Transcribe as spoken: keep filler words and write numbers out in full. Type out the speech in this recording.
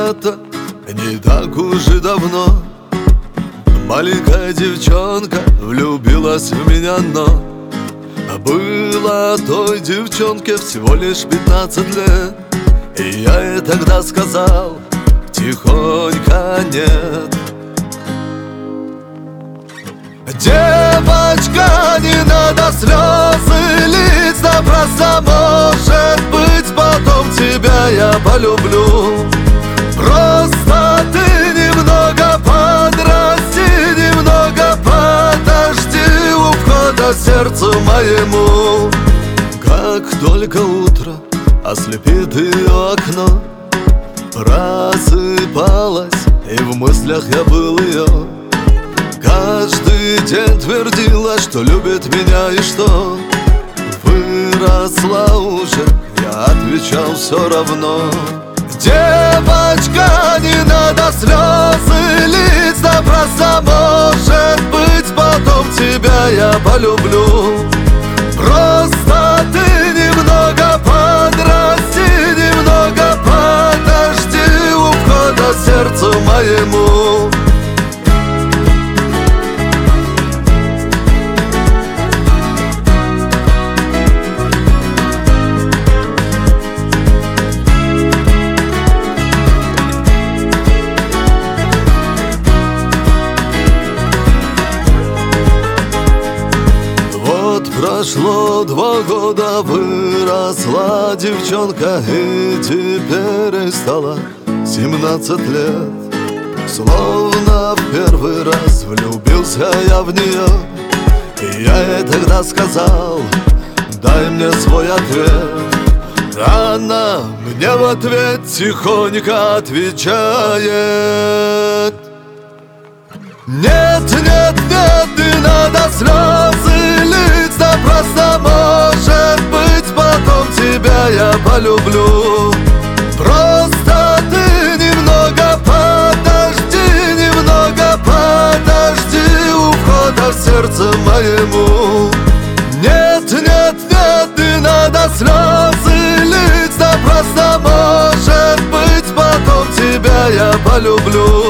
когда-то, не так уж и давно, маленькая девчонка влюбилась в меня, но было той девчонке всего лишь пятнадцать лет. И я ей тогда сказал тихонько нет. Девочка, не надо слезы лить, да просто, может быть, потом тебя я полюблю. Просто ты немного подрасти, немного подожди у входа сердцу моему. Как только утро ослепит ее окно, просыпалась, и в мыслях я был ее. Каждый день твердила, что любит меня и что выросла уже, я отвечал все равно. Девочка, не надо слезы лить, да просто, может быть, потом тебя я полюблю. Просто ты немного подрасти, немного подожди у входа сердцу моему. Прошло два года, выросла девчонка, и теперь ей стало семнадцать лет. Словно в первый раз влюбился я в нее, и я ей тогда сказал: дай мне свой ответ. Она мне в ответ тихонько отвечает: нет, нет, нет, не надо слезы лить, да просто, может быть, потом тебя я полюблю. Просто ты немного подожди, немного подожди у входа в сердце моему. Нет, нет, нет, не надо слезы лить, да просто, может быть, потом тебя я полюблю.